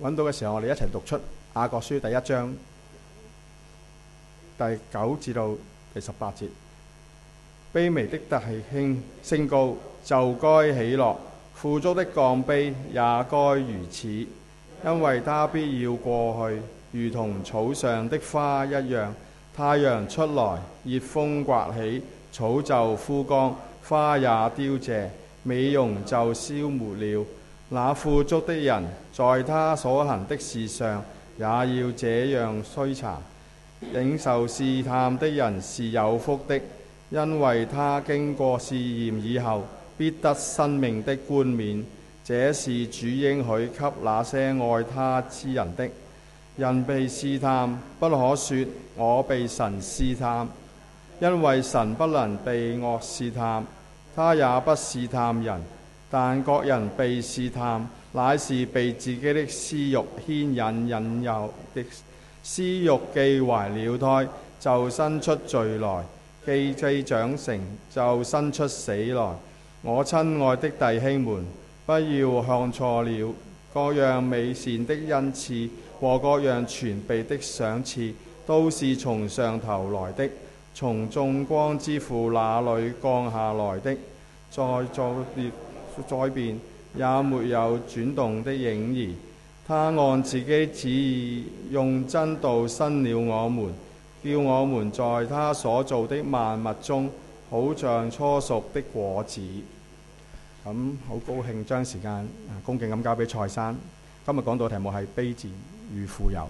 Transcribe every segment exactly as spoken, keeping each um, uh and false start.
揾到嘅時候，我哋一齊讀出雅各書第一章第九至到第十八節。卑微的弟兄升高，就該喜樂；富足的降卑，也該如此，因為他必要過去，如同草上的花一樣。太陽出來，熱風刮起，草就枯乾，花也凋謝，美容就消沒了。那富足的人，在他所行的事上，也要這樣摧殘。領受試探的人是有福的，因為他經過試驗以後，必得生命的冠冕。這是主應許給那些愛他之人的。人被試探，不可說我被神試探，因為神不能被惡試探，他也不試探人。但各人被試探，乃是被自己的私欲牽引引誘的。私欲既懷了胎，就生出罪來；既既長成，就生出死來。我親愛的弟兄們，不要看錯了，各樣美善的恩賜和各樣全備的賞賜，都是從上頭來的，從眾光之父那裏降下來的。在作列在邊也沒有轉動的影兒。他按自己旨意用真道生了我們，叫我們在他所造的萬物中，好像初熟的果子。咁好高興將時間恭敬咁交俾蔡生。今日講到嘅題目係卑賤與富有。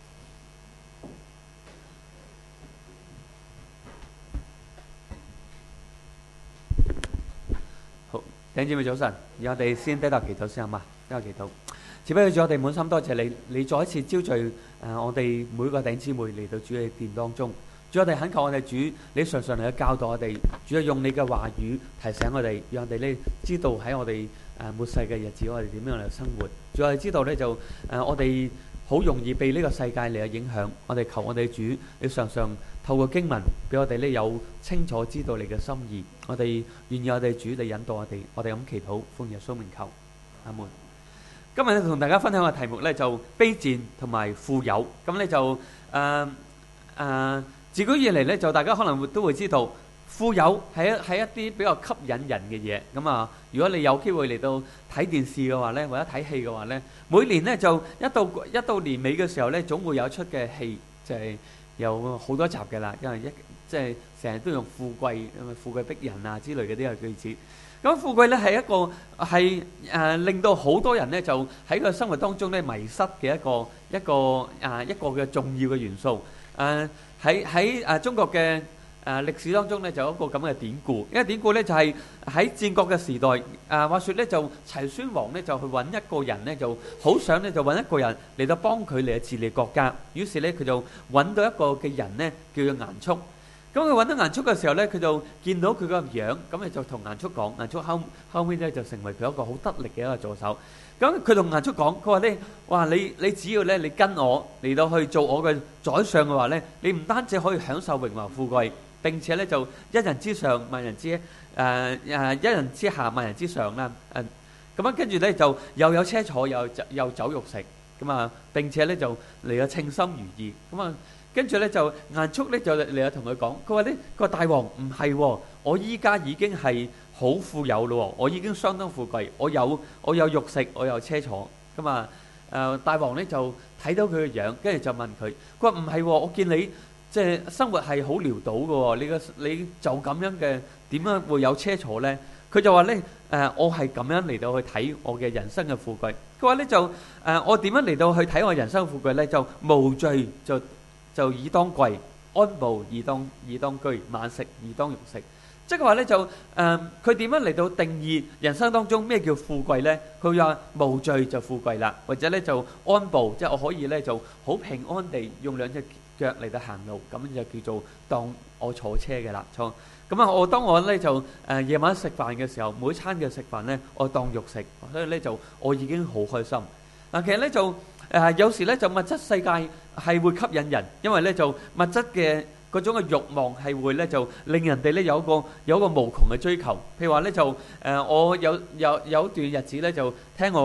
好，弟兄姊妹早晨，而我哋先低頭祈禱先好嘛？低頭祈禱。只不過主，我哋滿心多謝你，你再一次招聚誒、呃、我哋每個弟兄姊妹嚟到主嘅殿當中。主，我哋懇求我哋主，你常常嚟去教導我哋，主要用你嘅話語提醒我哋，讓我哋咧知道喺我哋誒、呃、末世嘅日子，我哋點樣嚟生活。主，我哋知道咧就誒、呃、我哋好容易被呢個世界嚟去影響。我哋求我哋主，你常常透過經文俾我哋咧有清楚知道你嘅心意。我哋願意我哋主嚟引導我哋，我哋咁祈禱，奉耶穌名求，阿門。今日咧同大家分享嘅題目咧就卑賤同埋富有。咁咧就誒誒、呃呃、自古以嚟咧就大家可能會都會知道，富有係一係一啲比較吸引人嘅嘢。咁啊，如果你有機會嚟到睇電視嘅話咧，或者睇戲嘅話咧，每年咧就一到一到年尾嘅時候咧，總會有一出嘅戲，就係、是、有好多集嘅啦。因為一即係成日都用富貴，因為富貴逼人啊之類嘅啲嘅句子。咁富貴咧係一個係誒、呃、令到好多人咧就喺個生活當中咧迷失嘅一個一個誒、呃、一個嘅重要嘅元素。誒喺喺誒中國嘅誒歷史當中咧就有一個咁嘅典故。呢個典故咧就係喺戰國嘅時代，誒、呃、話説咧就齊宣王咧就去揾一個人咧，就好想咧就揾一個人嚟到幫佢嚟治理國家。於是咧佢就揾到一個嘅人咧叫做顏叔。咁佢揾到顏叔嘅時候咧，佢就見到佢個樣，咁佢就同顏叔講，顏叔後後尾咧就成為佢一個好得力嘅一個助手。咁佢同顏叔講，佢話咧，哇！你你只要咧你跟我嚟到去做我嘅宰相嘅話咧，你唔單止可以享受榮華富貴，並且咧就一人之上萬人之誒誒、呃呃、一人之下萬人之上啦。誒咁樣跟住咧就又有車坐，又又酒肉食，咁啊並且咧就嚟到稱心如意，咁啊。跟住咧就顏叔咧就嚟啊同佢講，佢話咧佢話大王唔係喎，我依家已經係好富有咯，我已經相當富貴，我有我有肉食，我有車坐。咁啊誒大王咧就睇到佢嘅樣，跟住就問佢，佢話唔係喎，我見你即係生活係好潦倒嘅喎，你個你就咁樣嘅點樣會有車坐咧？佢就話咧誒我係咁樣嚟到去睇我嘅人生嘅富貴。佢話咧就誒、呃、我點樣嚟到去睇我人生嘅富貴咧？就無罪就。就以當貴，安步以當以當居，晚食以當肉食。即係話咧就誒，佢點樣嚟到定義人生當中咩叫富貴咧？佢話無罪就富貴啦，或者咧就安步，即係我可以咧就好平安地用兩隻腳嚟到行路，咁就叫做當我坐車嘅啦。錯咁啊！我當我咧就誒夜晚食飯嘅時候，每餐嘅食飯咧，我當肉食，所以咧就我已經好開心。嗱，其實咧就。誒、呃、有時咧就物質世界係會吸引人，因為咧就物質嘅嗰種嘅慾望係會咧就令人哋咧有一個有一個無窮嘅追求。譬如話咧就誒、呃、我有有有段日子咧就聽我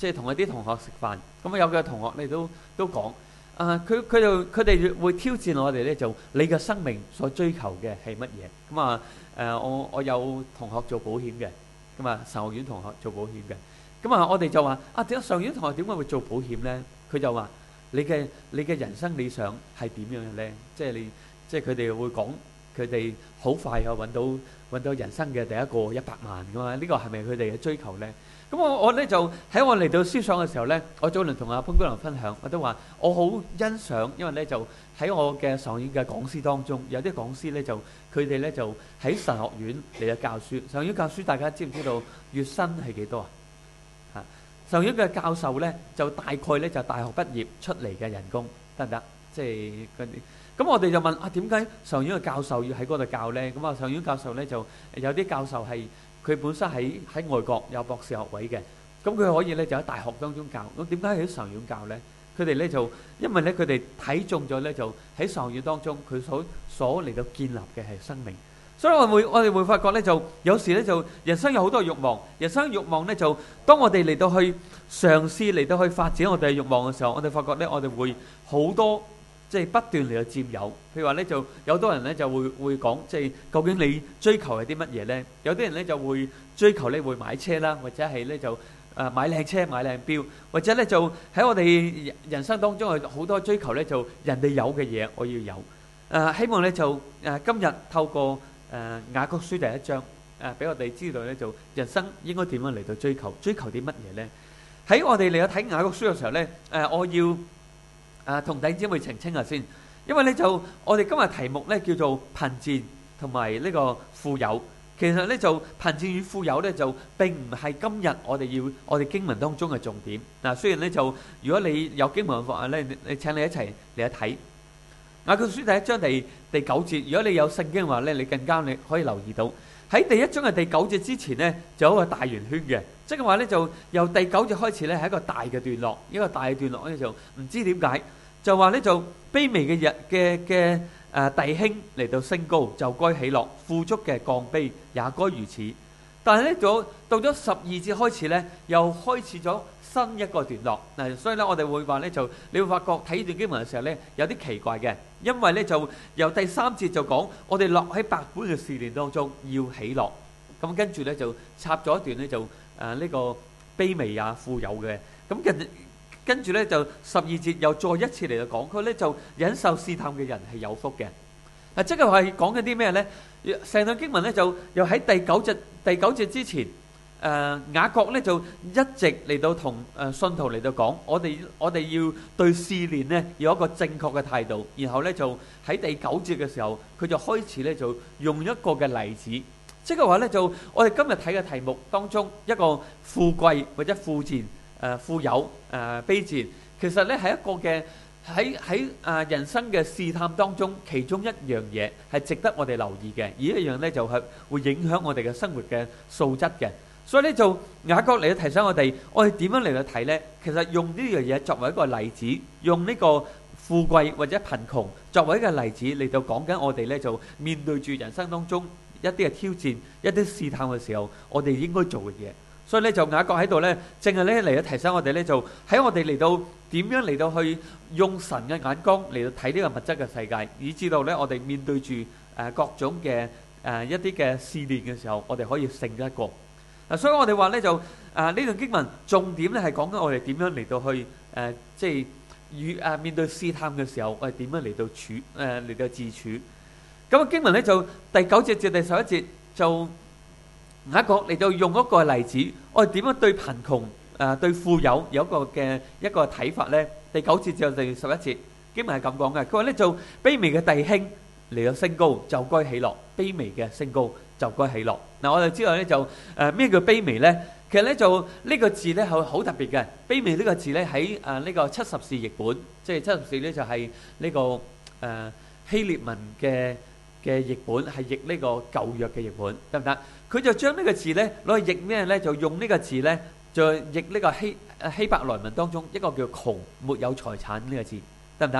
即係同一啲同學食飯，咁啊有嘅同學你都都講，啊佢佢就佢哋會挑戰我哋咧，就你嘅生命所追求嘅係乜嘢？咁啊誒我我有同學做保險嘅，咁啊神學院同學做保險嘅，咁啊我哋就話啊點解神學院同學點解會做保險咧？佢就話你嘅你嘅人生理想係點樣嘅咧？即係你即係佢哋會講。佢哋好快又揾到揾到人生嘅第一個一百萬噶嘛？呢個係咪佢哋嘅追求咧？咁我我咧就喺我嚟到思想嘅時候咧，我早輪同阿潘君良分享，我都話我好欣賞，因為咧就喺我嘅神學院嘅講師當中，有啲講師咧就佢哋咧就喺神學院嚟到教書。神學院教書大家知唔知道月薪係幾多啊？嚇！神學院嘅教授咧就大概咧就大學畢業出嚟嘅人工得唔得？即係嗰啲。咁我哋就問啊，點解神學院嘅教授要喺嗰度教咧？咁啊，神學院教授咧就有啲教授係佢本身喺喺外國有博士學位嘅，咁佢可以咧就喺大學當中教。咁點解喺神學院教咧？佢哋咧就因為咧佢哋睇中咗咧就喺神學院當中佢所所嚟到建立嘅係生命。所以我會我哋會發覺咧，就有時咧就人生有好多慾望，人生慾望咧就當我哋嚟到去嘗試嚟到去發展我哋嘅慾望嘅時候，我哋發覺咧我哋會好多。即係不斷嚟到佔有，譬如話咧，就有多人咧就會會講，即係究竟你追求係啲乜嘢咧？有啲人咧就會追求咧會買車啦，或者係咧就誒買靚車、買靚錶，或者咧就喺我哋人生當中有好多追求咧，就人哋有嘅嘢我要有。誒希望咧就誒今日透過誒雅各書第一章誒俾我哋知道咧，就人生應該點樣嚟到追求？追求啲乜嘢咧？喺我哋嚟到睇雅各書嘅時候咧，誒我要。啊，同弟兄姊妹澄清下先，因為咧就我哋今日題目咧叫做貧賤同埋呢個富有。其實咧就貧賤與富有咧就並唔係今日我哋要我哋經文當中嘅重點。嗱，雖然咧就如果你有經文嘅話咧，你請你一齊嚟一睇雅各書第一章第第九節。如果你有聖經嘅話咧，你更加你可以留意到喺第一章嘅第九節之前咧，就有一個大圓圈嘅。即係話咧，就由第九節開始咧，係一個大嘅段落，一個大嘅段落咧就唔知點解，就話咧就卑微嘅日嘅嘅誒弟兄嚟到升高，就該喜樂；富足嘅降卑，也該如此。但係咧，到到咗十二節開始咧，又開始咗新一個段落嗱，所以咧我哋會話咧就，你會發覺睇呢段經文嘅時候咧，有啲奇怪嘅，因為咧就由第三節就講我哋落喺百般嘅試煉當中要喜樂，咁跟住咧就插咗一段咧就。誒呢、啊這個卑微啊富有嘅，咁跟跟住咧就十二節又再一次嚟到講，佢咧就忍受試探嘅人係有福嘅。嗱、啊，即係係講緊啲咩咧？成段經文咧就又喺第九節第九節之前，誒、呃、雅各咧就一直嚟到同誒信徒嚟到講，我哋我哋要對試煉咧有一個正確嘅態度，然後咧就喺第九節嘅時候，佢就開始咧就用一個嘅例子。即係話咧，就我哋今日睇嘅題目當中，一個富貴或者富賤、誒富有、誒卑賤，其實咧係一個嘅喺喺誒人生嘅試探當中，其中一樣嘢係值得我哋留意嘅，而一樣咧就係會影響我哋嘅生活嘅素質嘅。所以咧就雅各嚟到提醒我哋，我哋點樣嚟到睇咧？其實用呢樣嘢作為一個例子，用呢個富貴或者貧窮作為一個例子嚟到講緊我哋咧，就面對住人生當中一啲嘅挑戰、一啲試探嘅時候，我哋應該做嘅嘢。所以咧就雅各喺度咧，淨係咧嚟到提醒我哋咧，就喺我哋嚟到點樣嚟到去用神嘅眼光嚟到睇呢個物質嘅世界，以至到咧我哋面對住誒各種嘅誒一啲嘅試煉嘅時候，我哋可以勝得過。嗱，所以我哋話咧就誒呢段經文重點咧係講緊我哋點樣嚟到去誒即係與誒面對試探嘅時候，我哋點樣嚟到處誒嚟到自處。咁經文咧就第九節至第十一節就雅各嚟到用一個例子，我哋點樣對貧窮誒對富有有一個嘅一個睇法咧？第九節至第十一節經文係咁講嘅，佢話咧就卑微嘅弟兄嚟到升高就該喜樂，卑微嘅升高就該喜樂。嗱，我哋知道咧就誒咩叫卑微咧？其實咧就呢個字咧係好特別嘅，卑微呢個字咧喺誒呢個七十士譯本，即係七十士咧就係呢個誒希臘文嘅。嘅譯本係譯呢個舊約嘅譯本，得唔得？佢就將呢個字咧攞去譯咩咧？就用呢個字咧，就譯呢個希希伯來文當中一個叫窮沒有財產呢個字，得唔得？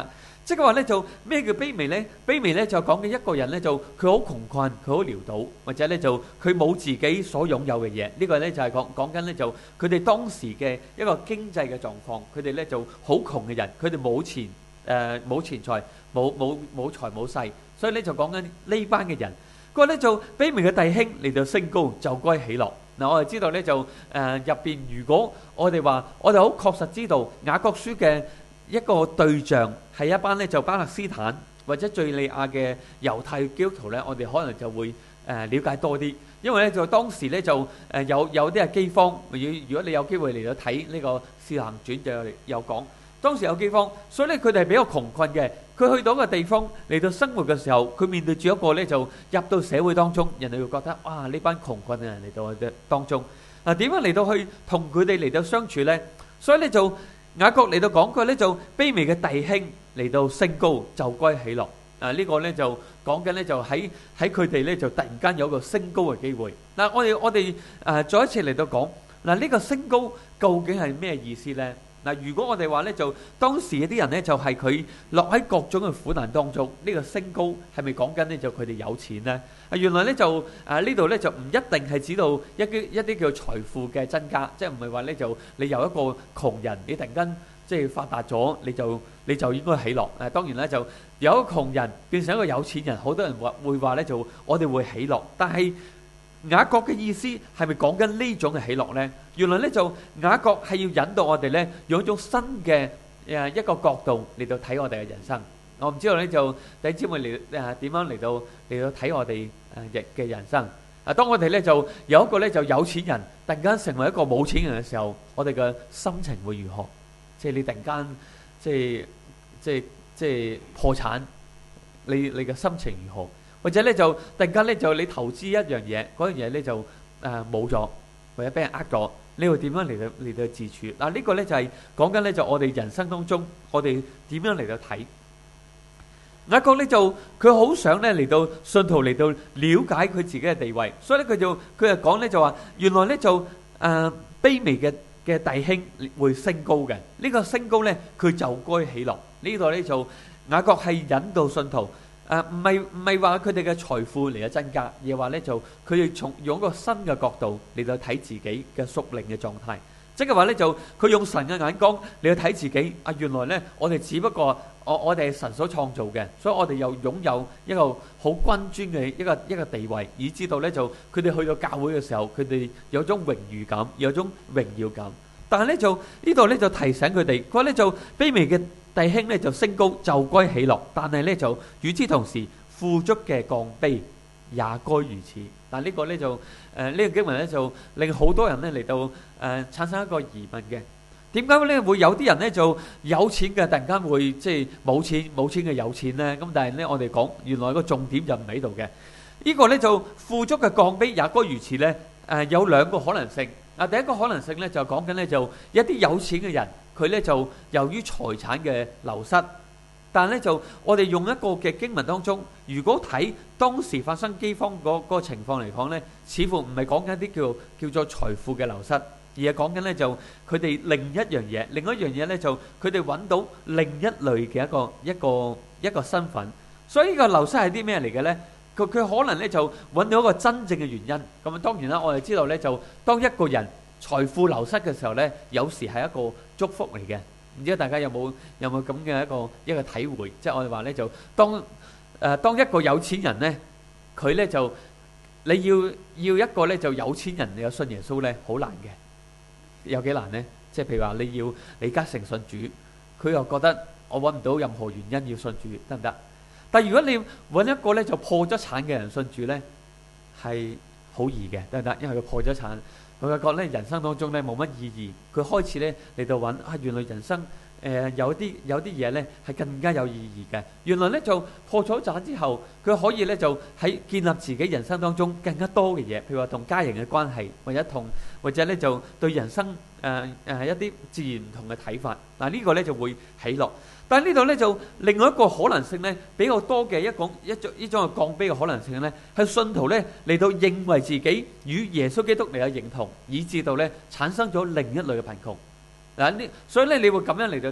即係話咧就咩叫卑微咧？卑微咧就講嘅一個人咧就佢好窮困，佢好潦倒，或者咧就佢冇自己所擁有嘅嘢。呢個咧就係講講緊咧就佢哋當時嘅一個經濟嘅狀況。佢哋咧就好窮嘅人，佢哋冇錢誒冇錢財，冇冇冇財冇勢，所以咧就講緊呢班嘅人。佢話咧就卑微嘅弟兄嚟到升高，就該喜樂。嗱，我哋知道咧就誒入邊，如果我哋話我哋好確實知道雅各書嘅一個對象係一班咧就巴勒斯坦或者敍利亞嘅猶太基督徒咧，我哋可能就會誒了解多啲，因為咧就當時咧就誒有有啲係饑荒。如如果你有機會嚟到睇呢個《使徒行傳》就有講，當時有饑荒，所以咧佢哋係比較窮困嘅。佢去到一個地方嚟到生活嘅時候，佢面對住一個咧就入到社會當中，人哋會覺得哇，呢班窮困嘅人嚟到我哋當中，嗱點樣嚟到去同佢哋嚟到相處咧？所以咧就雅各嚟到講佢咧就卑微嘅弟兄嚟到升高，就該喜樂。啊呢個咧就講緊咧就喺喺佢哋咧就突然間有個升高嘅機會。嗱我哋我哋誒再一次嚟到講嗱呢個升高究竟係咩意思咧？嗱，如果我哋話咧，就當時嗰啲人咧，就係佢落喺各種嘅苦難當中，呢個升高係咪講緊咧？就佢哋有錢咧？啊，原來咧就啊呢度咧就唔一定係指到一啲一啲叫財富嘅增加，即係唔係話咧就你由一個窮人，你突然間即係發達咗，你就你就應該喜樂。誒，當然咧就由一個窮人變成一個有錢人，好多人話會話咧就我哋會喜樂，但係雅各嘅意思係咪講緊呢種嘅喜樂呢？原來咧就雅各係要引導我哋咧用一種新嘅誒一個角度嚟到睇我哋嘅人生。我唔知道咧就弟兄姊妹嚟誒點樣嚟到嚟到睇我哋誒嘅人生。啊，當我哋咧就有一個咧就有錢人突然間成為一個冇錢人嘅時候，我哋嘅心情會如何？即係你突然間即係即係即係破產，你你嘅心情如何？或者咧就突然間咧就你投資一樣嘢，嗰樣嘢咧就誒冇咗，或者俾人呃咗，你會點樣嚟到嚟到自處？嗱呢個咧就係講緊咧就我哋人生當中，我哋點樣嚟到睇？雅各咧就佢好想咧嚟到信徒嚟到了解佢自己嘅地位，所以咧佢就佢就講咧就話原來咧就誒卑微嘅嘅弟兄會升高嘅，呢個升高咧佢就該喜樂。呢度咧就雅各係引導信徒。誒唔係唔係話佢哋嘅財富嚟到增加，而係話咧就佢哋從用一個新嘅角度嚟到睇自己嘅屬靈嘅狀態，即係話咧就佢用神嘅眼光嚟到睇自己。啊，原來咧我哋只不過我我哋係神所創造嘅，所以我哋又擁有一個好君尊嘅一個一個地位，以至到咧就佢哋去到教會嘅時候，佢哋有種榮譽感，有種榮耀感。但係咧就呢度咧就提醒佢哋，佢話咧就卑微嘅弟兄咧就升高就該喜樂，但係咧就與之同時富足嘅降卑也該如此。但係呢個咧就誒呢個經文咧就令好多人咧嚟到誒產生一個疑問嘅，點解咧會有啲人咧就有錢嘅突然間會即係冇錢，冇錢嘅有錢咧？咁但係咧我哋講原來個重點就唔喺度嘅。呢個咧就富足嘅降卑也該如此咧。誒有兩個可能性。啊，第一個可能性咧就講緊咧就一啲有錢嘅人，佢咧就由於財產嘅流失，但係咧就我哋用一個嘅經文當中，如果睇當時發生饑荒嗰嗰個情況嚟講咧，似乎唔係講緊啲叫叫做財富嘅流失，而係講緊咧就佢哋另一樣嘢，另一樣嘢咧就佢哋揾到另一類嘅一個一個一個身份。所以呢個流失係啲咩嚟嘅咧？佢佢可能咧就揾到一個真正嘅原因。咁啊當然啦，我哋知道咧就當一個人財富流失嘅時候咧，有時係一個祝福嚟嘅。唔知道大家有冇有冇咁嘅一個一個體會？即係我哋話咧就當誒當一個有錢人咧，佢咧就你要要一個咧就有錢人你有信耶穌咧，好難嘅。有幾難咧？即係譬如話你要李嘉誠信主，佢又覺得我揾唔到任何原因要信主，得唔得？但係如果你揾一個咧就破咗產嘅人信主咧，係好易嘅，得唔得？因為佢破咗產，佢發覺咧人生當中咧冇乜意義，佢開始咧嚟到揾啊，原來人生誒、呃、有啲有啲嘢咧係更加有意義嘅。原來咧就破咗產之後，佢可以咧就喺建立自己人生當中更加多嘅嘢，譬如話同家人嘅關係，或者同或者咧就對人生誒誒、呃呃、一啲自然唔同嘅睇法。嗱、這、呢個咧就會喜樂。但係呢度咧就另外一個可能性咧比較多嘅一種一種呢種嘅降卑嘅可能性咧，係信徒咧嚟到認為自己與耶穌基督嚟到認同，以致到咧產生咗另一類嘅貧窮。嗱呢，所以咧你會咁樣嚟到睇，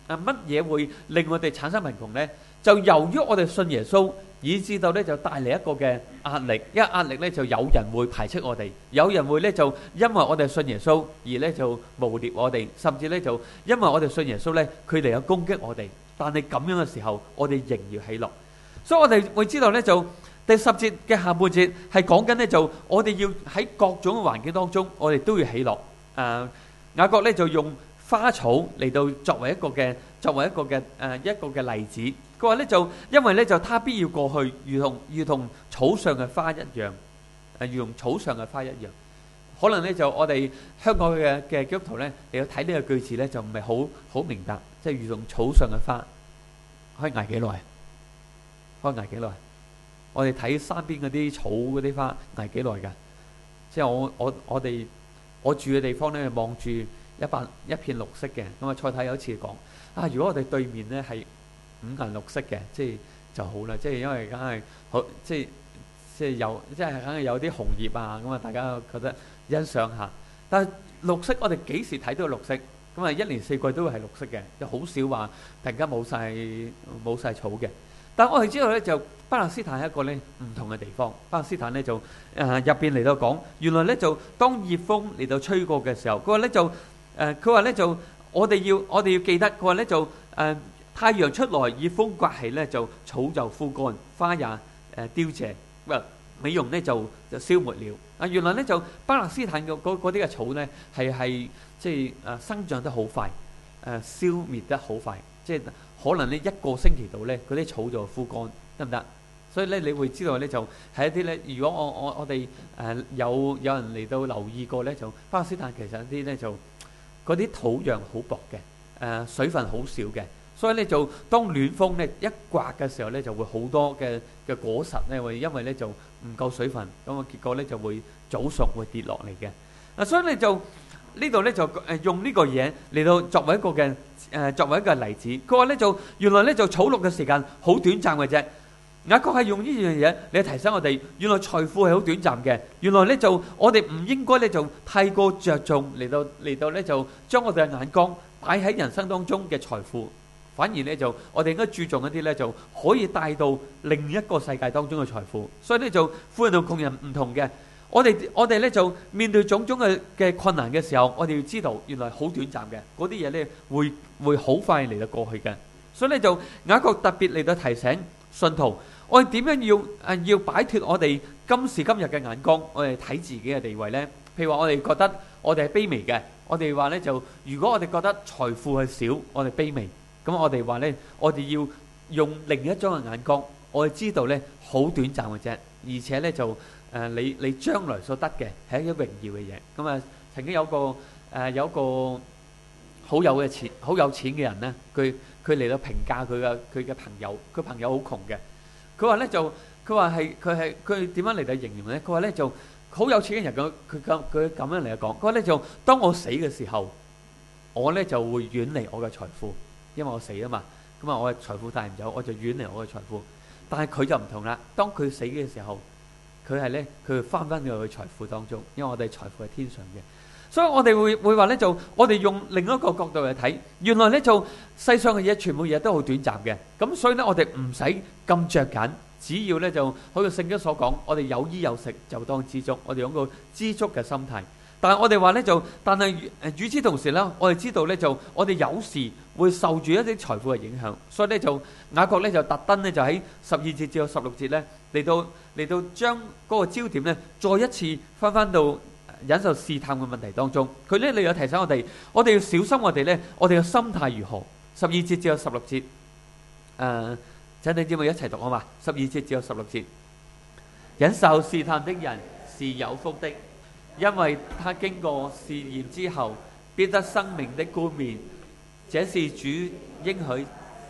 啊乜嘢會令我哋產生貧窮呢？就由於我哋信耶穌，以至到咧就帶嚟一個嘅壓力，因為壓力咧就有人會排斥我哋，有人會咧就因為我哋信耶穌而咧就誣衊我哋，甚至咧就因為我哋信耶穌咧，佢哋有攻擊我哋。但係咁樣嘅時候，我哋仍要喜樂。所以我哋會知道咧，就第十節嘅下半節係講緊咧，就我哋要喺各種嘅環境當中，我哋都要喜樂。誒，雅各咧就用花草嚟到作為一個嘅作為一個嘅誒一個嘅例子。佢話咧就因為咧就他必要過去，如同如同草上嘅花一樣，誒如同草上嘅花一樣。可能咧就我哋香港嘅嘅基督徒咧，你要睇呢個句子咧就唔係好好明白，即係如同草上嘅花，可以捱幾耐？可以捱幾耐？我哋睇山邊嗰啲草嗰啲花捱幾耐㗎？即係我我我哋我住嘅地方咧，望住一百一片綠色嘅。咁啊，蔡太有一次講啊，如果我哋對面咧係五顏六色嘅，即係就好啦。即係因為梗係好，即係即係有，即係梗係有啲紅葉啊。咁啊，大家覺得欣賞下。但係綠色，我哋幾時睇到綠色？咁啊，一年四季都會係綠色嘅，就好少話突然間冇晒冇晒草嘅。但係我哋知道咧，就巴勒斯坦係一個咧唔同嘅地方。巴勒斯坦咧就誒入邊嚟到講，原來咧就當熱風嚟到吹過嘅時候，佢話咧就誒佢話咧就我哋要我哋要記得，佢話咧就誒、呃、太陽出來，熱風刮起咧就草就枯乾，花也誒凋謝，唔美容咧就就消沒了。啊，原來咧就巴勒斯坦嘅嗰嗰啲嘅草咧係係即係誒生長得好快，誒、呃、消滅得好快，即係可能呢一個星期度咧嗰啲草就枯乾，得唔得？所以咧你會知道咧就係一啲咧，如果我我我哋誒有有人嚟到留意過咧，就巴勒斯坦其實一啲咧就嗰啲土壤好薄嘅，誒、呃、水分好少嘅。所以咧就當暖風咧一刮嘅時候咧，就會好多嘅嘅果實咧會因為咧就唔夠水分，咁啊結果咧就會早熟會跌落嚟嘅。啊，所以咧就呢度咧就誒用呢個嘢嚟到作為一個嘅誒作為一個例子。佢話咧就原來咧就草綠嘅時間好短暫嘅啫。雅各係用呢樣嘢嚟提醒我哋，原來財富係好短暫嘅。原來咧就我哋唔應該咧就太過着重嚟到嚟到咧就將我哋嘅眼光擺喺人生當中嘅財富。反而咧就我哋應該注重一啲咧就可以帶到另一個世界當中嘅財富。所以咧就富人同窮人唔同嘅。我哋我哋咧就面對種種嘅嘅困難嘅時候，我哋要知道原來好短暫嘅，嗰啲嘢咧會會好快嚟到過去嘅。所以咧就有一個特別嚟到提醒信徒，我哋點樣要誒要擺脫我哋今時今日嘅眼光，我哋睇自己嘅地位咧。譬如話我哋覺得我哋係卑微嘅，我哋話咧就如果我哋覺得財富係少，我哋卑微。咁我哋話咧，我哋要用另一種嘅眼光，我哋知道咧好短暫嘅啫，而且咧就誒、呃、你你將來所得嘅係一啲榮耀嘅嘢。咁啊，曾經有個誒、呃、有個好有嘅錢好有錢嘅人咧，佢佢嚟到評價佢嘅佢嘅朋友，佢朋友好窮嘅。佢話咧就佢話係佢係佢點樣嚟到形容咧？佢話咧就好有錢嘅人，佢佢咁佢咁樣嚟講。佢話咧就當我死嘅時候，我咧就會遠離我嘅財富。因為我死啊嘛，咁啊我嘅財富帶唔走，我就遠離我嘅財富。但係佢就唔同啦，當佢死嘅時候，佢係咧佢會翻翻去佢財富當中，因為我哋財富係天上嘅。所以我哋會會話咧就，我哋用另一個角度嚟睇，原來咧就世上嘅嘢全部嘢都好短暫嘅。咁所以咧我哋唔使咁着緊，只要咧就好似聖經所講，我哋有衣有食就當知足，我哋用個知足嘅心態。但係我哋話咧就，但係誒與此同時咧，我哋知道咧就，我哋有時會受住一啲財富嘅影響，所以咧就雅各咧就特登咧就喺十二節至到十六節咧嚟到嚟到將嗰個焦點咧再一次翻翻到忍受試探嘅問題當中。佢咧你有提醒我哋，我哋要小心我哋咧，我哋嘅心態如何？十二節至到十六節，誒，請你姊妹一齊讀好嘛？十二節至到十六節，忍受試探的人是有福的。因為他經過試驗之後，必得生命的冠冕。這是主應許。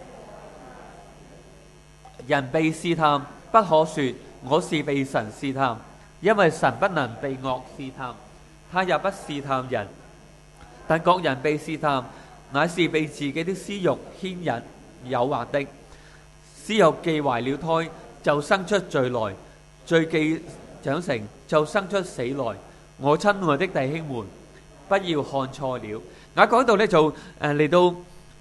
人被試探，不可說我是被神試探，因為神不能被惡試探，他也不試探人。但各人被試探，乃是被自己的私欲牽引誘惑的。私欲既懷了胎，就生出罪來；罪既長成，就生出死來。我親愛的弟兄們，不要看錯了。雅各喺度咧就誒嚟到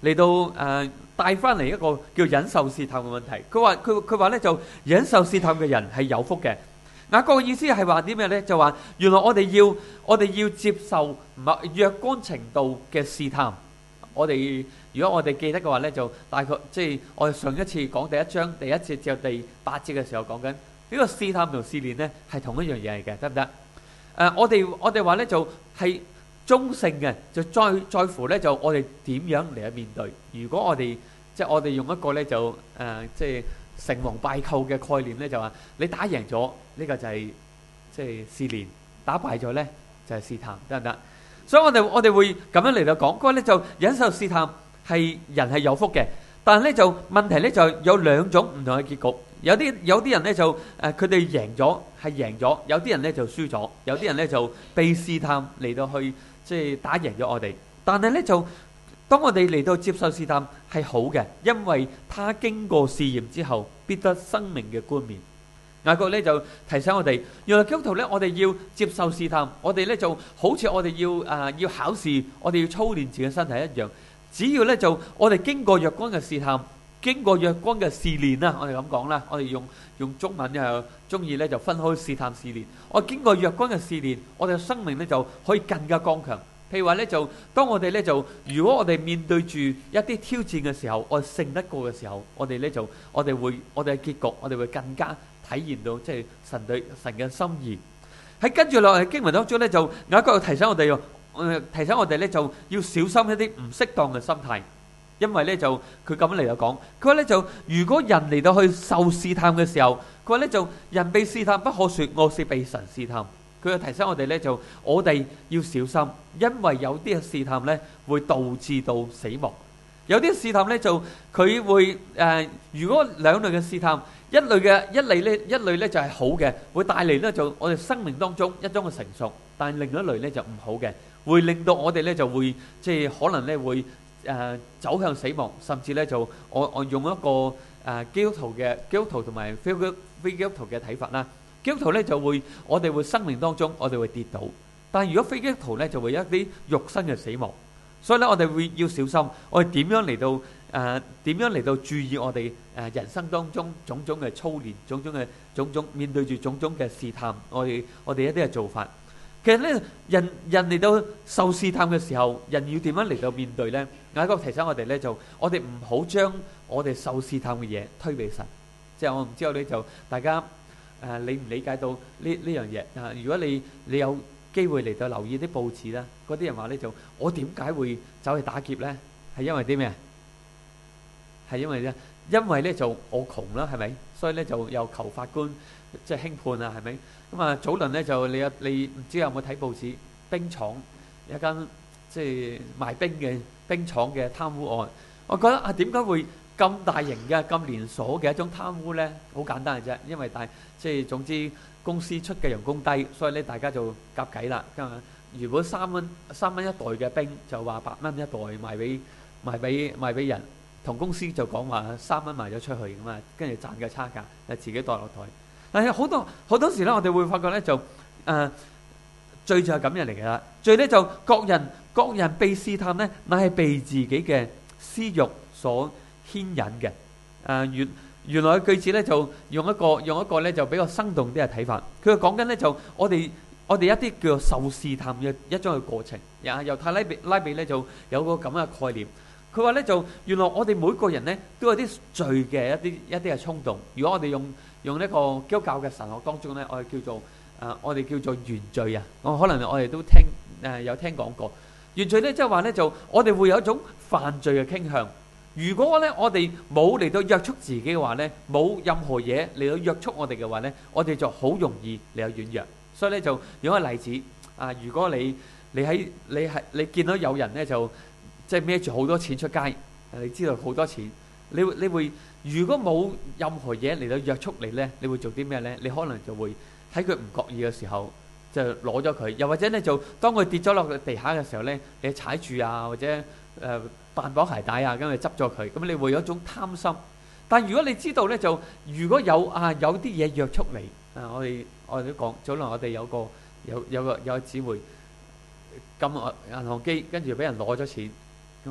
嚟到誒帶翻嚟一個叫忍受試探嘅問題。佢話佢佢話咧就忍受試探嘅人係有福嘅。雅各嘅意思係話啲咩咧？就話原來我哋要我哋要接受某若干程度嘅試探。我哋如果我哋記得嘅話咧，就大概即係我哋上一次講第一章第一節至到第八節嘅時候講緊呢個試探同試煉咧係同一樣嘢嚟嘅，得唔得？誒、呃，我哋我哋話咧就係、是、中性嘅，就在在乎咧就我哋點樣嚟去面對。如果我哋即係我哋用一個咧就誒、呃、即係成王敗寇嘅概念咧，就話你打贏咗呢、這個就係、是、即係試煉，打敗咗咧就係、是、試探，得唔得？所以我哋我哋會咁樣嚟到講，嗰個咧就忍受試探係人係有福嘅，但係咧就問題咧就有兩種唔同嘅結局。有啲有啲人咧就誒佢哋贏咗係贏咗，有啲人咧就輸咗，有啲人咧就被試探嚟到去即係打贏咗我哋。但係咧就當我哋嚟到接受試探係好嘅，因為他經過試驗之後必得生命嘅冠冕。雅各咧就提醒我哋，原來基督徒咧我哋要接受試探，我哋咧就好似我哋要誒、呃、要考試，我哋要操練自己身體一樣。只要咧就我哋經過若干嘅試探，經過若干嘅試煉啦，我哋咁講啦，我哋用用中文又中意咧就分開試探試煉。我經過若干嘅試煉，我哋嘅生命咧就可以更加剛強。譬如話咧就當我哋咧就如果我哋面對住一啲挑戰嘅時候，我哋勝得過嘅時候，我哋咧就我哋會我哋嘅結局，我哋會更加體現到即係神對神嘅心意。喺跟住落嚟經文當中咧，就有一個提醒我哋，誒提醒我哋咧就要小心一啲唔適當嘅心態，因為咧就佢咁樣嚟到講，佢話咧就如果人嚟到去受試探嘅時候，佢話咧就人被試探不可說我是被神試探。佢又提醒我哋咧就我哋要小心，因為有啲嘅試探咧會導致到死亡，有啲試探咧就佢會誒，如果兩類嘅試探。一類嘅一類咧，一類咧就係好嘅，會帶嚟咧就我哋生命當中一種嘅成熟；但係另一類咧就唔好嘅，會令到我哋咧就會即係可能咧會誒走向死亡，甚至咧就我我用一個誒基督徒嘅基督徒同埋非基非基督徒嘅睇法啦。基督徒咧就會我哋會生命當中我哋會跌倒，但係如果非基督徒咧就會有一啲肉身嘅死亡。所以咧我哋會要小心，我哋點樣嚟到誒點樣嚟到注意我哋誒人生當中種種嘅操練，種種嘅種種面對住種種嘅試探，我哋我哋一啲嘅做法。其實咧人人嚟到受試探嘅時候，人要點樣嚟到面對咧？雅各提醒我哋咧，就我哋唔好將我哋受試探嘅嘢推俾神。即係我唔知道咧，就大家誒理唔理解到呢呢樣嘢啊？如果你你有機會嚟到留意啲報紙啦，嗰啲人話咧就我點解會走去打劫咧？係因為啲咩？係因為咧，因為咧就我窮啦，係咪？所以咧就又求法官即係輕判啊，係咪？咁啊早輪咧就你有你唔知有冇睇報紙？冰廠有一間即係賣冰嘅冰廠嘅貪污案，我覺得啊點解會咁大型嘅咁連鎖嘅一種貪污咧？好簡單嘅啫，因為大即係總之。公司出嘅人工低，所以咧大家就夾計啦。咁啊，如果三蚊三蚊一袋嘅冰，就話八蚊一袋賣俾賣俾賣俾人，同公司就講話三蚊賣咗出去咁啊，跟住賺嘅差價就自己袋落袋。但係好多好多時咧，我哋會發覺咧就誒罪就係咁樣嚟㗎啦。罪咧就各人各人被試探咧，乃係被自己嘅私慾所牽引嘅。誒原。原來嘅句子咧就用一個用一個咧就比較生動啲嘅睇法，佢講緊咧就我哋我哋一啲叫做受試探嘅一種嘅過程。啊，猶太拉比拉比咧就有個咁嘅概念，佢話咧就原來我哋每個人咧都有啲罪嘅一啲一啲嘅衝動。如果我哋用用呢個基督教嘅神學當中咧，我哋叫做誒我哋叫做原罪啊。我可能我哋都聽誒有聽講過原罪咧，即係話咧就我哋會有一種犯罪嘅傾向。如果咧我哋冇嚟到約束自己嘅話咧，冇任何嘢嚟到約束我哋嘅話咧，我哋就好容易嚟到軟弱。所以咧就用一個例子啊，如果你你喺你係你見到有人咧就即係孭住好多錢出街，你知道好多錢，你會你會如果冇任何嘢嚟到約束你咧，你會做啲咩咧？你可能就會喺佢唔覺意嘅時候就攞咗佢，又或者咧就當佢跌咗落地下嘅時候咧，你踩住啊，或者誒。呃扮綁鞋帶啊，咁咪執咗佢，咁你會有一種貪心。但如果你知道咧，就如果有啊有啲嘢約束你啊，我哋我哋都講，早輪我哋有個有有個有個姊妹撳銀行機，跟住俾人攞咗錢，咁啊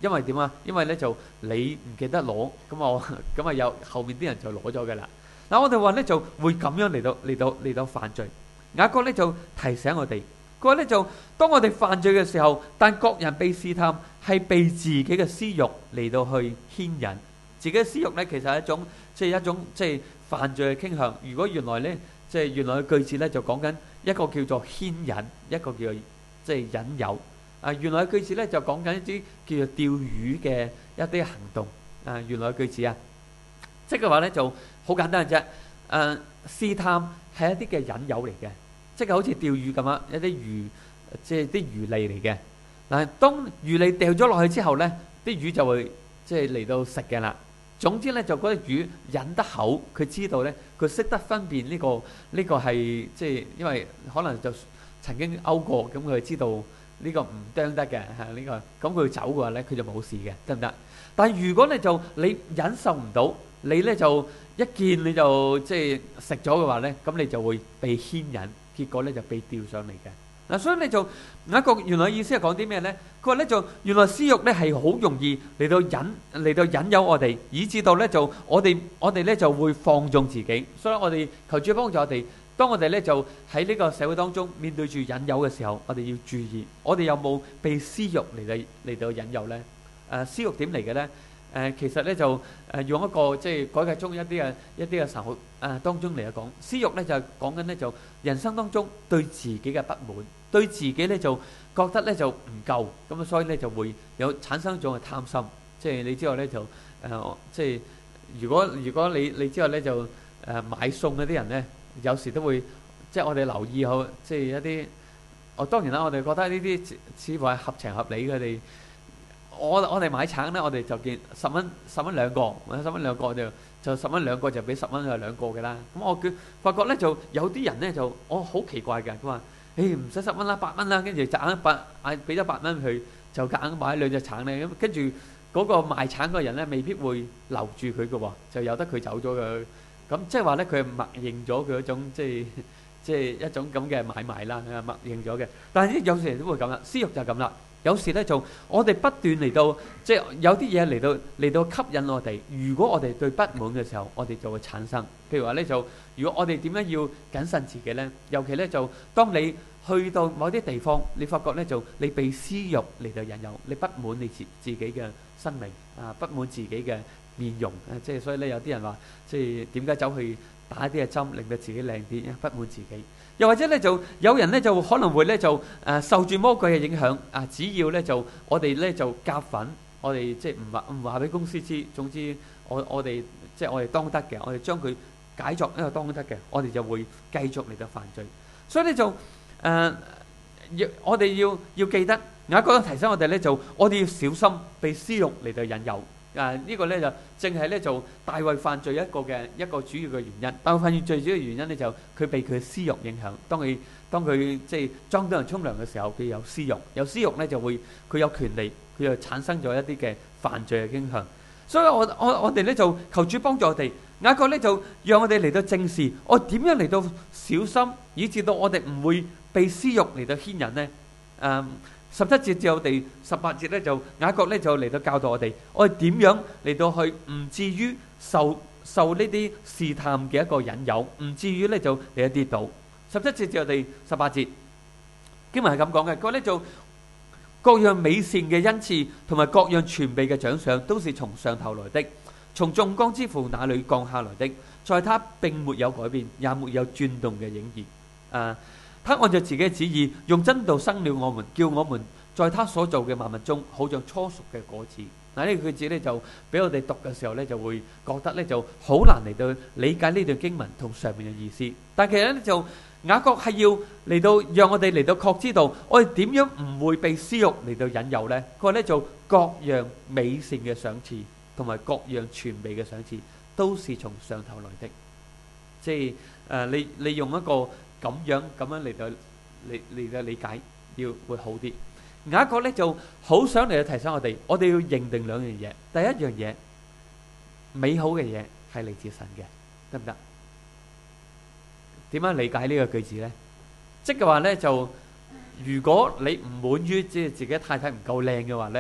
因為點啊？因為咧就你唔記得攞，咁我咁啊有後面啲人就攞咗嘅啦。嗱，我哋話咧就會咁樣嚟到嚟到嚟到犯罪。雅各咧就提醒我哋，佢話咧就當我哋犯罪嘅時候，但各人被試探係被自己嘅私欲嚟到去牽引。自己嘅私欲咧其實係一種即係一種即係犯罪嘅傾向。如果原來咧即係原來嘅句子咧就講緊一個叫做牽引，一個叫做即係引誘。啊，原來嘅句子咧就講緊一啲叫做釣魚嘅一啲行動。啊，原來嘅句子啊，即係嘅話咧就好簡單嘅啫。誒，試探係一啲嘅引誘嚟嘅，即係好似釣魚咁樣，一啲魚即係啲魚餌嚟嘅。嗱，當魚餌掉咗落去之後咧，啲魚就會即係嚟到食嘅啦。總之咧就嗰啲魚忍得口，佢知道咧，佢識得分辨呢個呢個係即係因為可能就曾經勾過，咁佢知道呢個唔啄得嘅嚇呢個，咁佢走嘅話咧，佢就冇事嘅，得唔得？但係如果你就你忍受唔到，你咧就一見你就即係食咗嘅話咧，咁你就會被牽引，結果咧就被釣上嚟嘅。嗱，所以你就有一個原來意思係講啲咩咧？佢話咧就原來私欲咧係好容易嚟到引嚟到引誘我哋，以至到咧就我哋我哋咧就會放縱自己。所以我哋求主幫助我哋，當我哋咧就喺呢個社會當中面對住引誘嘅時候，我哋要注意，我哋有冇被私欲嚟到嚟到引誘咧？誒，私欲點嚟嘅咧？誒，其實咧就誒用一個即係改革中一啲嘅一啲嘅神學誒當中嚟講，私欲咧就係講緊咧就人生當中對自己嘅不滿，對自己咧就覺得咧就唔夠，咁啊所以咧就會有產生咗嘅貪心。即係你知道咧就誒即係如果如果你你知道咧就誒買餸嗰啲人咧，有時都會即係我哋留意好，即係一啲我當然啦，我哋覺得呢啲似乎係合情合理，佢哋。我我哋買橙咧，我哋就見十蚊十蚊兩個，或者十蚊兩個就就十蚊兩個就俾十蚊就兩個嘅啦。咁我佢發覺咧就有啲人咧就我好奇怪嘅，佢話誒唔使十蚊啦，八蚊啦，跟住就硬八嗌俾咗八蚊佢，就夾硬買兩隻橙咧。咁跟住嗰個賣橙嗰個人咧未必會留住佢嘅喎，就由得佢走咗嘅。咁即係話咧佢係默認咗佢一種即係即係一種咁嘅買賣啦，默認咗嘅。但係有時都會咁啦，私欲就係咁啦。有時咧就我哋不斷嚟到，即係有啲嘢嚟到嚟到吸引我哋。如果我哋對不滿嘅時候，我哋就會產生。譬如話咧就，如果我哋點樣要謹慎自己咧？尤其咧就，當你去到某啲地方，你發覺咧就你被私欲嚟到引誘，你不滿你自自己嘅生命啊，不滿自己嘅面容啊，即係所以咧有啲人話，即係點解走去打一啲嘅針，令到自己靚啲，不滿自己。又或者咧就有人咧就可能會咧就誒受住魔鬼嘅影響啊！只要咧就我哋咧就夾粉，我哋即係唔話唔話俾公司知。總之我我哋即係我哋當得嘅，我哋將佢解作一個當得嘅，我哋就會繼續嚟到犯罪。所以咧就誒、呃，我哋要要記得，有一個提醒我哋咧就，我哋要小心被私欲嚟到引誘。啊！呢個咧就正係咧就大衛犯罪一個嘅一個主要嘅原因。大衛犯罪主要嘅原因咧就佢被佢嘅私欲影響。當佢當佢即係裝到人沖涼嘅時候，佢有私欲，有私欲咧就會佢有權利，佢就產生咗一啲嘅犯罪嘅傾向。所以我我我哋咧就求主幫助我哋。雅各咧就讓我哋嚟到正視，我點樣嚟到小心，以至到我哋唔會被私欲嚟到牽引呢？誒、嗯。十七節至我哋十八節咧，就雅各咧就嚟到教導我哋，我哋點樣嚟到去唔至於受受呢啲試探嘅一個引誘，唔至於咧就嚟到跌倒。十七節至我哋十八節經文係咁講嘅，佢咧就各樣美善嘅恩賜同埋各樣全備嘅獎賞，都是從上頭來的，從眾光之父那裏降下來的，在他並沒有改變，也沒有轉動嘅影兒。啊！他按照自己嘅旨意，用真道生了我們，叫我們在他所造嘅萬物中，好像初熟嘅果子。嗱，呢個句子咧就俾我哋讀嘅時候咧，就會覺得咧就好難嚟到理解呢段經文同上面嘅意思。但其實咧就雅各係要嚟到讓我哋嚟到確知道，我哋點樣唔會被私欲嚟到引誘咧？佢話咧就各樣美善嘅賞賜同埋各樣全備嘅賞賜，都是從上頭來的。即係誒，你你用一個。咁樣咁樣嚟到嚟嚟到理解，要會好啲。雅各咧就好想嚟到提醒我哋，我哋要認定兩樣嘢。第一樣嘢，美好嘅嘢係嚟自神嘅，得唔得？點樣理解呢個句子咧？即係話咧就，如果你唔滿於即係自己太太唔夠靚嘅話咧，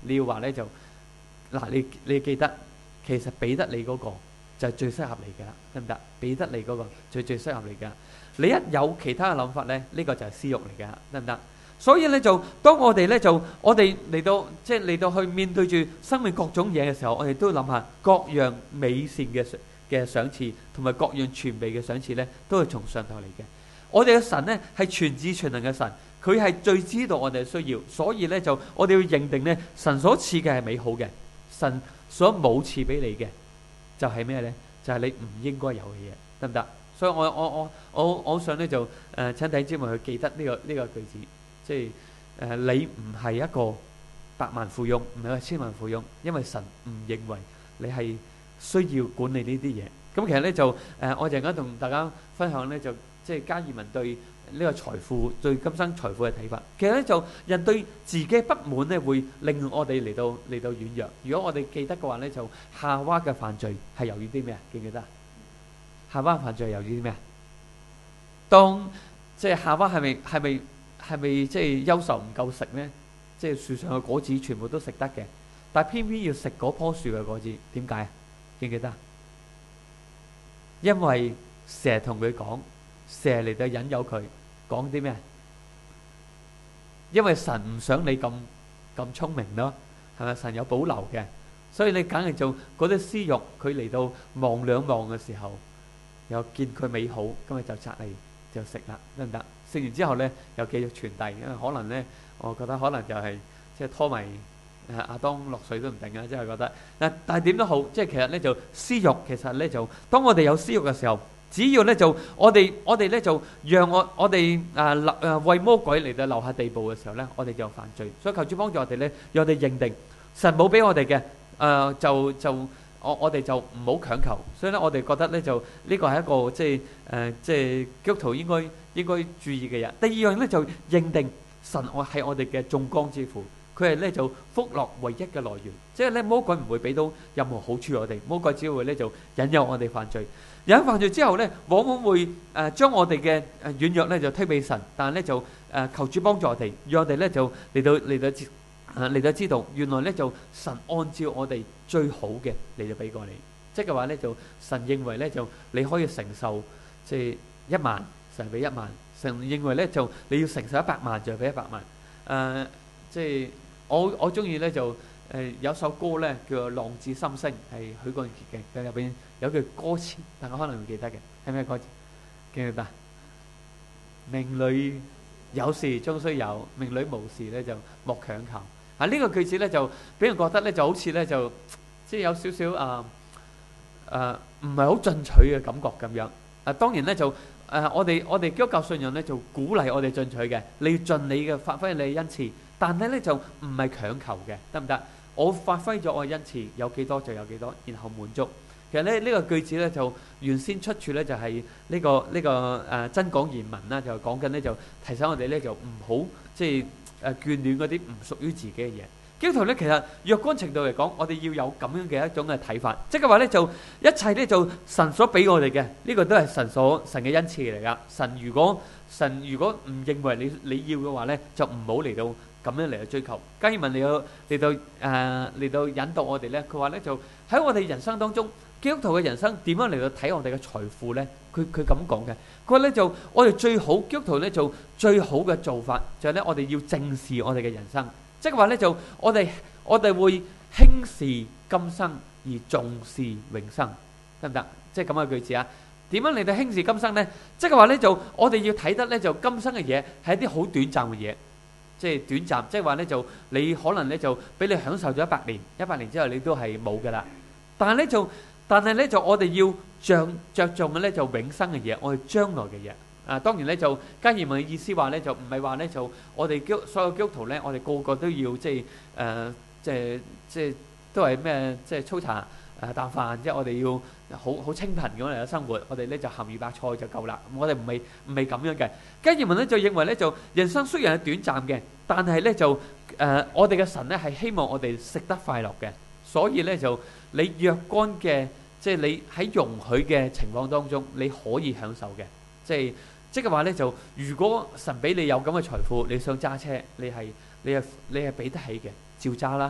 你要話咧就嗱，你你記得其實俾得你嗰個就係最適合你嘅啦，得唔得？俾得你嗰個就最適合你嘅。你一有其他嘅諗法咧，呢個就係私慾嚟嘅，得唔得？所以咧就當我哋咧就我哋嚟到即係嚟到去面對住生命各種嘢嘅時候，我哋都要諗下各樣美善嘅嘅賞賜同埋各樣全備嘅賞賜咧，都係從上頭嚟嘅。我哋嘅神咧係全知全能嘅神，佢係最知道我哋嘅需要，所以咧就我哋要認定咧神所賜嘅係美好嘅，神所冇賜俾你嘅就係咩咧？就係、是、你唔應該有嘅嘢，得唔得？所以我我我我我想咧就誒請弟兄姊妹去記得呢、這個呢、這個句子，即係誒、呃、你唔係一個百萬富翁，唔係一個千萬富翁，因為神唔認為你係需要管理呢啲嘢。咁其實咧就誒、呃、我陣間同大家分享咧就即係加爾文對呢個財富對今生財富嘅睇法。其實咧就人對自己不滿咧會令我哋嚟到嚟到軟弱。如果我哋記得嘅話咧，就夏娃嘅犯罪係由於啲咩啊？記唔記得啊？夏娃犯罪係由於啲咩啊？當即係夏娃係咪係咪係咪即係憂愁唔夠食咧？即係樹上嘅果子全部都食得嘅，但係偏偏要食嗰棵樹嘅果子，點解啊？記唔記得啊？因為蛇同佢講，蛇嚟到引誘佢講啲咩？因為神唔想你咁咁聰明咯，係咪？神有保留嘅，所以你梗係做嗰啲私欲，佢嚟到望兩望嘅時候，又見佢美好，今日就摘嚟就食啦，得唔得？食完之後咧，又繼續傳遞，因為可能咧，我覺得可能就係即係拖埋誒亞當落水都唔定啊！即係覺得，但但係點都好，即係其實咧就私欲，其實咧就當我哋有私欲嘅時候，只要咧就我哋我哋咧就讓我我哋誒立誒為魔鬼嚟到留下地步嘅時候咧，我哋就犯罪。所以求主幫助我哋咧，讓我哋認定神冇俾我哋嘅誒，就就我我哋就唔好強求。所以咧，我哋覺得咧就呢個係一個即係誒即係基督徒應該應該注意嘅嘢。第二樣咧就認定神我係我哋嘅眾光之父。佢係咧就福樂唯一嘅來源，即係咧魔鬼唔會俾到任何好處我哋，魔鬼只會咧就引誘我哋犯罪，引誘犯罪之後咧，往往會誒將我哋嘅誒軟弱咧就推俾神，但係咧就誒求主幫助我哋，讓我哋咧就嚟到嚟到知誒嚟到知道，原來咧就神按照我哋最好嘅嚟到俾過你，即係嘅話咧就神認為咧就你可以承受即係一萬，神俾一萬，神認為咧就你要承受一百萬就俾一百萬，誒即係。我我中意咧就誒、呃、有首歌咧叫做《浪子心聲》，係許冠傑嘅，佢入邊有句歌詞，大家可能會記得嘅，係咩歌詞？記唔記得？命裏有時終須有，命裏無時咧就莫強求。啊，呢、這個句子咧就俾人覺得咧就好似咧就即係有少少啊誒唔係好進取嘅感覺咁樣。啊，當然咧就誒、呃、我哋我哋基督教信仰咧就鼓勵我哋進取嘅，你要盡你嘅發揮你嘅恩賜。但係咧就唔係強求嘅，得唔得？我發揮咗我嘅恩賜，有幾多就有幾多，然後滿足。其實咧呢、這個句子咧就原先出處咧就係、是、呢、這個呢、這個誒、呃、真講言文啦，就講緊咧就提醒我哋咧就唔好即係誒眷戀嗰啲唔屬於自己嘅嘢。基督徒咧其實若干程度嚟講，我哋要有咁樣嘅一種嘅睇法，即係話咧就一切咧就神所俾我哋嘅呢個都係神所神嘅恩賜嚟㗎。神如果神如果唔認為你你要嘅話咧，就唔好嚟到。咁樣嚟去追求，加爾文嚟到嚟到誒嚟到引導我哋咧，佢話咧就喺我哋人生當中，基督徒嘅人生點樣嚟到睇我哋嘅財富咧？佢佢咁講嘅，佢話咧就我哋最好基督徒咧做最好嘅做法就係咧，我哋要正視我哋嘅人生，即係話咧就我哋我哋會輕視今生而重視永生，得唔得？即係咁嘅句子啊！點樣嚟到輕視今生咧？即係話咧就我哋要睇得咧就今生嘅嘢係一啲好短暫嘅嘢。即係短暫，即係話咧就你可能咧就俾你享受咗一百年，一百年之後你都係冇噶啦。但係咧就，但係咧就我哋要着着重嘅咧就永生嘅嘢，我哋將來嘅嘢。啊，當然咧就加爾文嘅意思話咧就唔係話咧就我哋基所有基督徒咧，我哋個個都要即係誒即係即係都係咩即係粗茶誒淡飯，即係我哋要好好清貧咁嚟嘅生活，我哋咧就鹹魚白菜就夠啦。我哋唔係唔係咁樣嘅。加爾文咧就認為咧就人生雖然係短暫嘅，但係咧就誒、呃、我哋嘅神咧係希望我哋食得快樂嘅，所以咧就你若干嘅即係你喺容許嘅情況當中，你可以享受嘅，即係即係話咧就如果神俾你有咁嘅財富，你想揸車，你係你係你係俾得起嘅，照揸啦。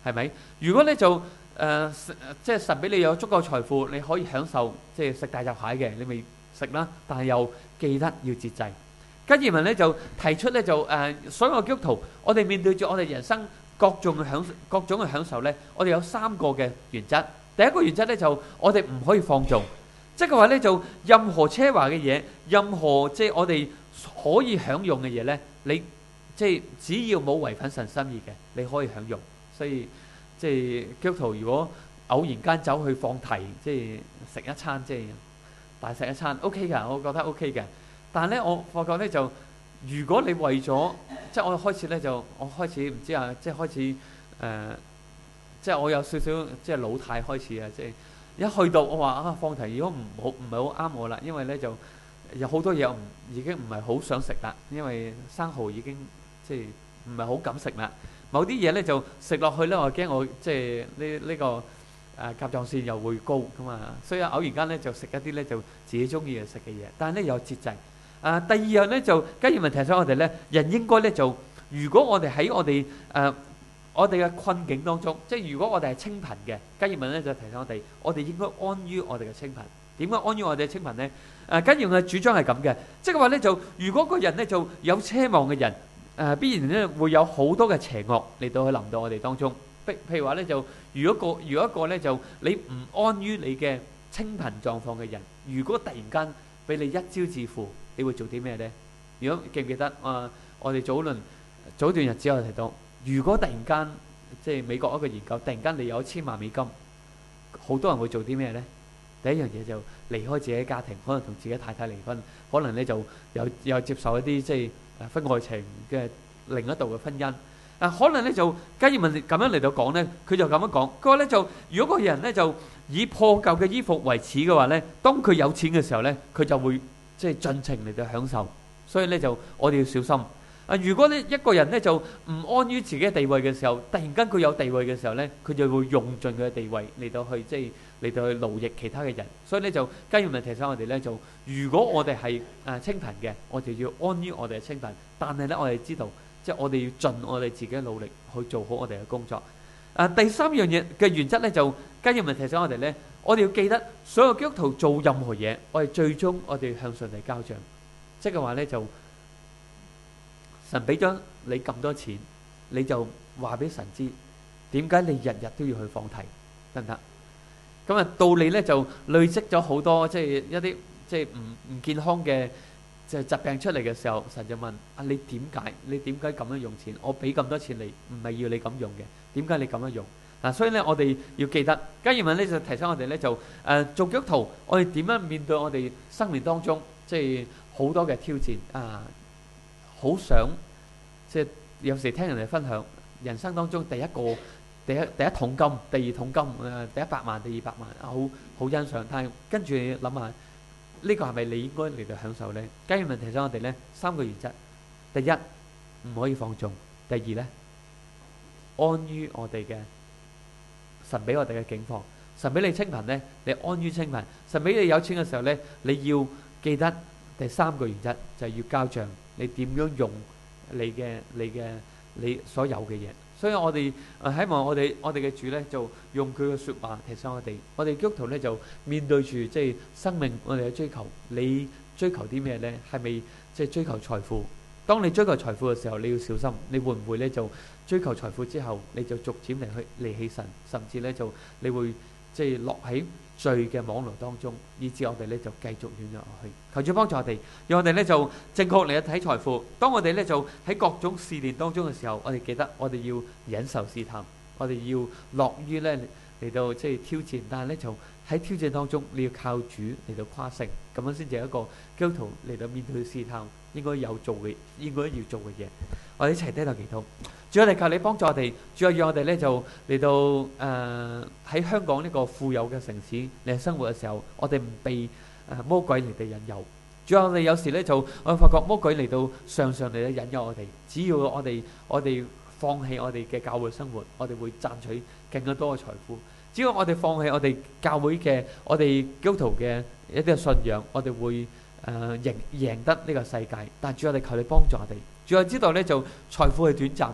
係咪？如果你就誒、呃、即係神俾你有足夠財富，你可以享受即係食大閘蟹嘅，你咪食啦。但係又記得要節制。加爾文咧就提出咧就誒、呃，所有基督徒，我哋面對住我哋人生各種嘅享各種嘅享受咧，我哋有三個嘅原則。第一個原則咧就我哋唔可以放縱，即係話咧就任何奢華嘅嘢，任何即係我哋可以享用嘅嘢咧，你即係只要冇違反神心意嘅，你可以享用。所以即係基督徒如果偶然間走去放題，即係食一餐，即係大食一餐 OK 㗎，我覺得 OK 嘅。但係咧，我發覺咧就如果你為咗即係我開始咧就我開始唔知啊，即係開始誒。呃即係我有少少即係老態開始啊！即係一去到我話啊放題，如果唔好唔係好啱我啦，因為咧就有好多嘢我唔已經唔係好想食啦，因為生蠔已經即係唔係好敢食啦。某啲嘢咧就食落去咧，我驚我即係呢呢個誒甲狀腺又會高咁啊，所以偶然間咧就食一啲咧就自己中意食嘅嘢，但係咧有節制。啊，第二樣咧就加爾文提醒我哋咧，人應該咧就如果我哋喺我哋誒。我哋嘅困境當中，即係如果我哋係清貧嘅，加爾文咧就提醒我哋，我哋應該安於我哋嘅清貧。點解安於我哋嘅清貧咧？誒，加爾文嘅主張係咁嘅，即係話咧就，如果個人咧就有奢望嘅人，誒、呃、必然咧會有好多嘅邪惡嚟到去臨到我哋當中。譬譬如話咧就，如果個如果一個咧就你唔安於你嘅清貧狀況嘅人，如果突然間俾你一朝致富，你會做啲咩咧？如果記唔記得啊、呃？我哋早輪早段日子我提到。如果突然間即係美國一個研究，突然間你有一千萬美金，好多人會做啲咩呢？第一樣嘢就離開自己嘅家庭，可能同自己太太離婚，可能咧就有有接受一啲即係婚外情嘅另一度嘅婚姻。啊，可能咧就加爾文咁樣嚟到講呢，佢就咁樣講。佢話咧就如果個人咧就以破舊嘅衣服為恥嘅話咧，當佢有錢嘅時候咧，佢就會即係盡情嚟到享受。所以咧就我哋要小心。啊！如果呢一個人咧就唔安於自己嘅地位嘅時候，突然間佢有地位嘅時候咧，佢就會用盡佢嘅地位嚟到去即係嚟到去奴役其他嘅人。所以咧就加爾文提醒我哋咧就，如果我哋係誒清貧嘅，我哋要安於我哋嘅清貧。但係咧我哋知道，即係我哋要盡我哋自己嘅努力去做好我哋嘅工作。啊，第三樣嘢嘅原則咧就加爾文提醒我哋咧，我哋要記得所有基督徒做任何嘢，我哋最終我哋要向上帝交賬。即係話咧就。神俾咗你咁多錢，你就話俾神知點解你日日都要去放題，得唔得？咁啊，到你咧就累積咗好多即係一啲即係唔唔健康嘅即係疾病出嚟嘅時候，神就問啊，你點解？你點解咁樣用錢？我俾咁多錢你，唔係要你咁用嘅，點解你咁樣用？嗱，所以咧我哋要記得，加爾文咧就提醒我哋咧就誒做基督徒，我哋點樣面對我哋生命當中即係好多嘅挑戰啊！好想即係有時聽人哋分享人生當中第一個第一第一桶金、第二桶金誒，第一百萬、第二百萬啊，好好欣賞。但係跟住你諗下，呢個係咪你應該嚟到享受咧？加爾文提醒我哋咧三個原則：第一，唔可以放縱；第二咧，安於我哋嘅神俾我哋嘅境況。神俾你清貧咧，你安於清貧；神俾你有錢嘅時候咧，你要記得第三個原則就係要交賬。你點樣用你嘅你嘅你所有嘅嘢？所以我哋誒希望我哋我哋嘅主咧就用佢嘅説話提醒我哋。我哋基督徒咧就面對住即係生命，我哋嘅追求。你追求啲咩咧？係咪即係追求財富？當你追求財富嘅時候，你要小心，你會唔會咧就追求財富之後，你就逐漸離去離棄神，甚至咧就你會即係落喺罪嘅網絡當中，以致我哋咧就繼續軟弱落去。求主幫助我哋，讓我哋咧就正確嚟睇財富。當我哋咧就喺各種試煉當中嘅時候，我哋記得我哋要忍受試探，我哋要樂於咧嚟到即係挑戰。但係咧就喺挑戰當中，你要靠主嚟到誇勝，咁樣先至係一個基督徒嚟到面對試探應該有做嘅，應該要做嘅嘢。我哋一齊低頭祈禱。主，我哋求你幫助我哋，主啊，讓我哋咧就嚟到誒喺香港呢個富有嘅城市嚟生活嘅時候，我哋唔被誒魔鬼嚟到引誘。主啊，我哋有時咧就我哋發覺魔鬼嚟到常常嚟到引誘我哋，只要我哋我哋放棄我哋嘅教會生活，我哋會賺取更加多嘅財富。只要我哋放棄我哋教會嘅我哋基督徒嘅一啲嘅信仰，我哋會誒贏贏得呢個世界。但係主，我哋求你幫助我哋。主，我知道咧就財富係短暫嘅，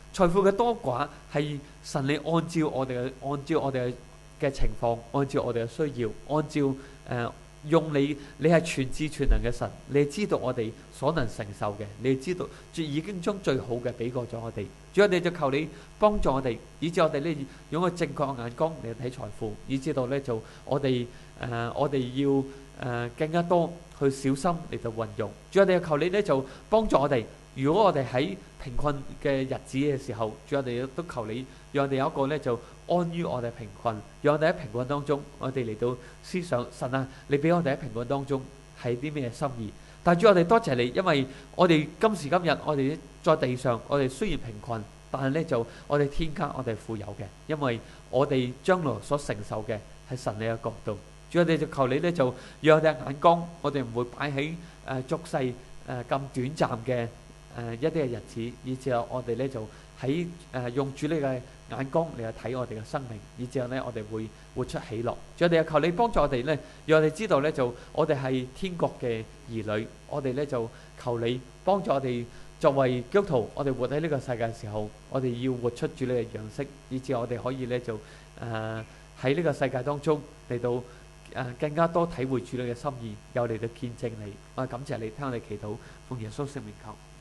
財富嘅多寡係神你按照我哋嘅按照我哋嘅情況，按照我哋嘅需要，按照誒、呃、用你你係全知全能嘅神，你知道我哋所能承受嘅，你知道已經將最好嘅俾過咗我哋。主，我哋就求你幫助我哋，以致我哋咧用個正確嘅眼光嚟睇財富，以致到咧就我哋誒、呃、我哋要誒、呃、更加多去小心嚟到運用。主，我哋求你咧就幫助我哋。如果我哋喺貧困嘅日子嘅時候，主，我哋都求你，讓我哋有一個咧就安於我哋貧困，讓我哋喺貧困當中，我哋嚟到思想神啊，你俾我哋喺貧困當中係啲咩心意？但係主，我哋多謝你，因為我哋今時今日，我哋在地上，我哋雖然貧困，但係咧就我哋天家，我哋富有嘅，因為我哋將來所承受嘅係神你嘅國度。主，我哋就求你咧就讓我哋眼光，我哋唔會擺喺誒俗世誒咁短暫嘅。誒、呃、一啲嘅日子，以至後我哋咧就喺誒、呃、用主你嘅眼光嚟去睇我哋嘅生命，以至後咧我哋會活出喜樂。主，我哋求你幫助我哋咧，讓我哋知道咧就我哋係天國嘅兒女，我哋咧就求你幫助我哋作為基督徒，我哋活喺呢個世界嘅時候，我哋要活出主你嘅樣式，以至我哋可以咧就誒喺呢個世界當中嚟到誒、呃、更加多體會主你嘅心意，又嚟到見證你。我感謝你聽我哋祈禱，奉耶穌聖名求。